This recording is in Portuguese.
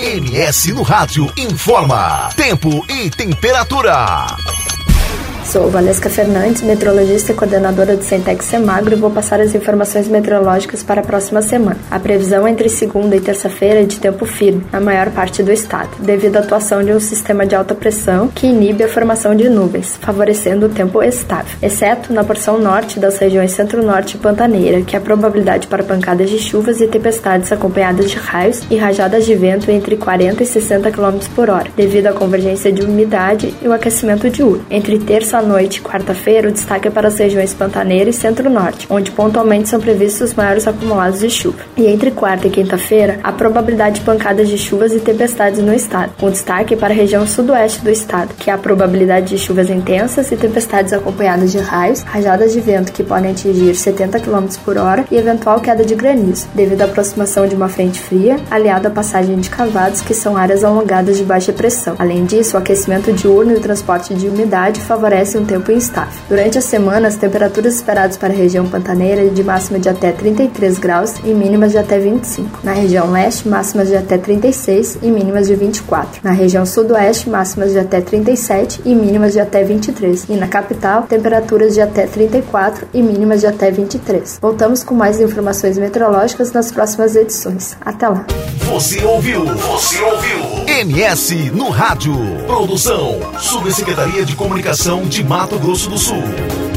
MS no Rádio informa tempo e temperatura. Sou Valesca Fernandes, meteorologista e coordenadora do Centec Semagro, e vou passar as informações meteorológicas para a próxima semana. A previsão entre segunda e terça-feira é de tempo firme na maior parte do estado, devido à atuação de um sistema de alta pressão que inibe a formação de nuvens, favorecendo o tempo estável, exceto na porção norte das regiões centro-norte e pantaneira, que há probabilidade para pancadas de chuvas e tempestades acompanhadas de raios e rajadas de vento entre 40 e 60 km por hora, devido à convergência de umidade e o aquecimento diurno. Entre terça à noite e quarta-feira, o destaque é para as regiões pantaneira e centro-norte, onde pontualmente são previstos os maiores acumulados de chuva. E entre quarta e quinta-feira, há probabilidade de pancadas de chuvas e tempestades no estado, com destaque para a região sudoeste do estado, que há probabilidade de chuvas intensas e tempestades acompanhadas de raios, rajadas de vento que podem atingir 70 km por hora e eventual queda de granizo, devido à aproximação de uma frente fria, aliada à passagem de cavados, que são áreas alongadas de baixa pressão. Além disso, o aquecimento diurno e o transporte de umidade favorecem um tempo instável. Durante a semana, as temperaturas esperadas para a região pantaneira de máxima de até 33 graus e mínimas de até 25. Na região leste, máximas de até 36 e mínimas de 24. Na região sudoeste, máximas de até 37 e mínimas de até 23. E na capital, temperaturas de até 34 e mínimas de até 23. Voltamos com mais informações meteorológicas nas próximas edições. Até lá. Você ouviu MS no Rádio. Produção, Subsecretaria de Comunicação de Mato Grosso do Sul.